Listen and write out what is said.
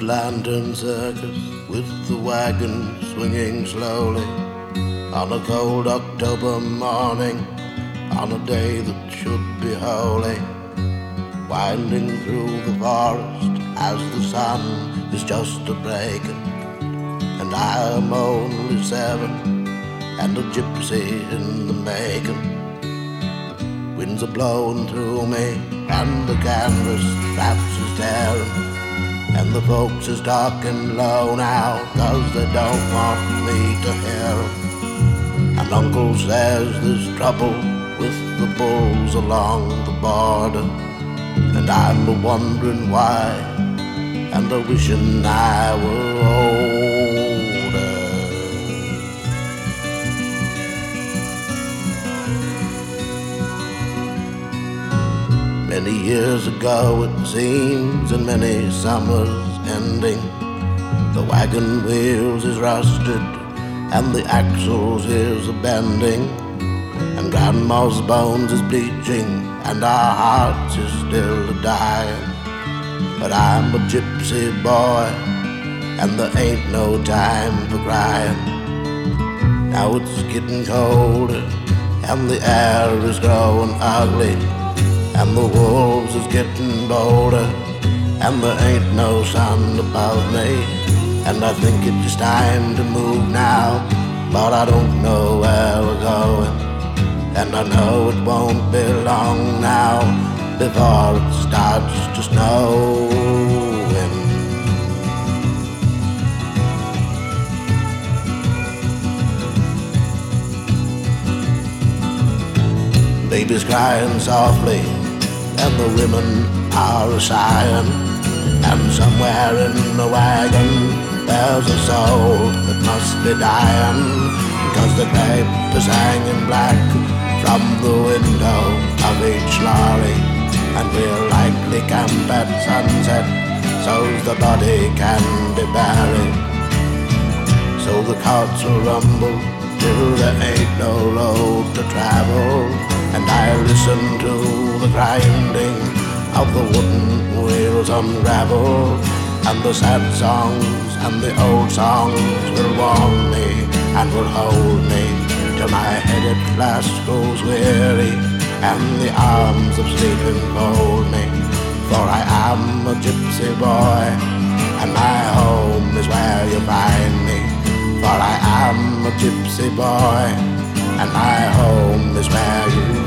lantern circus with the wagon swinging slowly on a cold October morning, on a day that should be holy, winding through the forest as the sun is just a-breaking, and I am only 7 and a gypsy in the making. Winds are blowing through me and the canvas flaps is tearing, and the folks is talking low now 'cause they don't want me to hear 'em. And Uncle says there's trouble with the bulls along the border, and I'm a-wondering why, and a-wishing I were older. Many years ago it seems, and many summers ending, the wagon wheels is rusted and the axles is a-bending, and Grandma's bones is bleaching and our hearts is still a-dying. But I'm a gypsy boy and there ain't no time for crying. Now it's getting colder and the air is growing ugly, and the wolves is getting bolder, and there ain't no sun above me, and I think it's time to move now, but I don't know where we're going, and I know it won't be long now before it starts to snowing. Babies crying softly and the women are a-sighing, and somewhere in the wagon there's a soul that must be dying, 'cause the grape is hanging black from the window of each lorry, and we'll likely camp at sunset so's the body can be buried. So the carts will rumble till there ain't no road to travel, and I listen to the grinding of the wooden wheels unravel, and the sad songs and the old songs will warm me and will hold me till my head at last grows weary and the arms of sleeping fold me. For I am a gypsy boy and my home is where you find me. For I am a gypsy boy and my home is where you